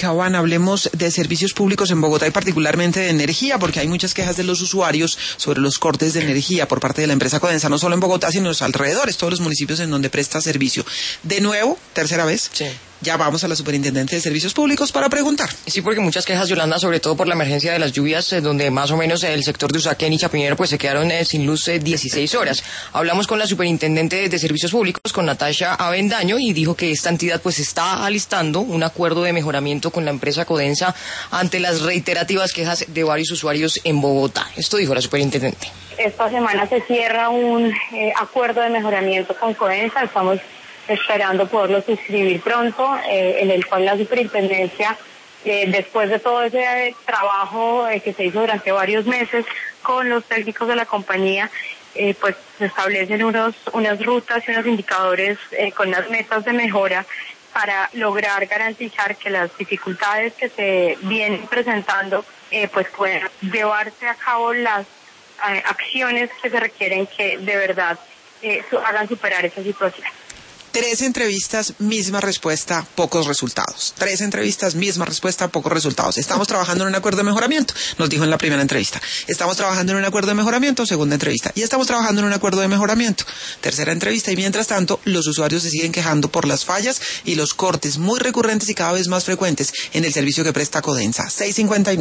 Juan, hablemos de servicios públicos en Bogotá y particularmente de energía, porque hay muchas quejas de los usuarios sobre los cortes de energía por parte de la empresa Codensa, no solo en Bogotá, sino en los alrededores, todos los municipios en donde presta servicio. De nuevo, tercera vez, sí. Ya vamos a la Superintendencia de Servicios Públicos para preguntar. Sí, porque muchas quejas, Yolanda, sobre todo por la emergencia de las lluvias, donde más o menos el sector de Usaquén y Chapinero pues se quedaron sin luz 16 horas. Hablamos con la Superintendente de Servicios Públicos, con Natasha Avendaño, y dijo que esta entidad pues está alistando un acuerdo de mejoramiento con la empresa Codensa ante las reiterativas quejas de varios usuarios en Bogotá. Esto dijo la Superintendente. Esta semana se cierra un acuerdo de mejoramiento con Codensa. Estamos esperando poderlo suscribir pronto, en el cual la superintendencia, después de todo ese trabajo que se hizo durante varios meses con los técnicos de la compañía, pues se establecen unas rutas y unos indicadores con unas metas de mejora para lograr garantizar que las dificultades que se vienen presentando pues puedan llevarse a cabo las acciones que se requieren que de verdad hagan superar esa situación. 3 entrevistas, misma respuesta, pocos resultados. 3 entrevistas, misma respuesta, pocos resultados. Estamos trabajando en un acuerdo de mejoramiento, nos dijo en la primera entrevista. Estamos trabajando en un acuerdo de mejoramiento, segunda entrevista. Y estamos trabajando en un acuerdo de mejoramiento, tercera entrevista. Y mientras tanto, los usuarios se siguen quejando por las fallas y los cortes muy recurrentes y cada vez más frecuentes en el servicio que presta Codensa. 6:59.